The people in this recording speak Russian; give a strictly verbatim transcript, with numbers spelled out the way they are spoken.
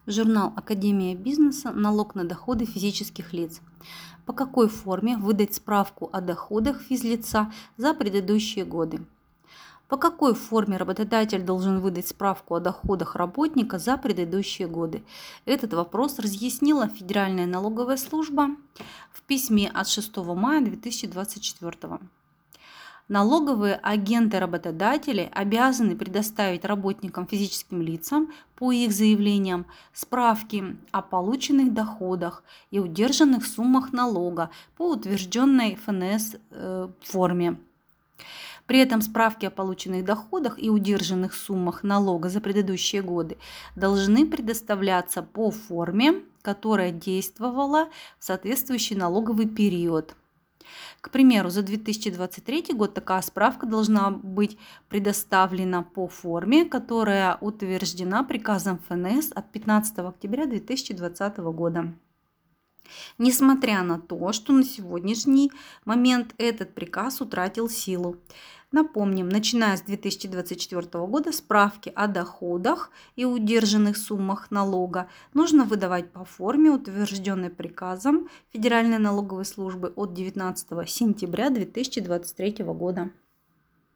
Журнал «Академия бизнеса. Налог на доходы физических лиц». По какой форме выдать справку о доходах физлица за предыдущие годы? По какой форме работодатель должен выдать справку о доходах работника за предыдущие годы? Этот вопрос разъяснила Федеральная налоговая служба в письме от шестого мая две тысячи двадцать четвёртого. Налоговые агенты работодателей обязаны предоставить работникам физическим лицам по их заявлениям справки о полученных доходах и удержанных суммах налога по утвержденной эф эн эс э, форме. При этом справки о полученных доходах и удержанных суммах налога за предыдущие годы должны предоставляться по форме, которая действовала в соответствующий налоговый период. К примеру, за две тысячи двадцать третий год такая справка должна быть предоставлена по форме, которая утверждена приказом эф эн эс от пятнадцатого октября две тысячи двадцатого года. Несмотря на то, что на сегодняшний момент этот приказ утратил силу. Напомним, начиная с две тысячи двадцать четвёртого года справки о доходах и удержанных суммах налога нужно выдавать по форме, утвержденной приказом Федеральной налоговой службы от девятнадцатого сентября две тысячи двадцать третьего года.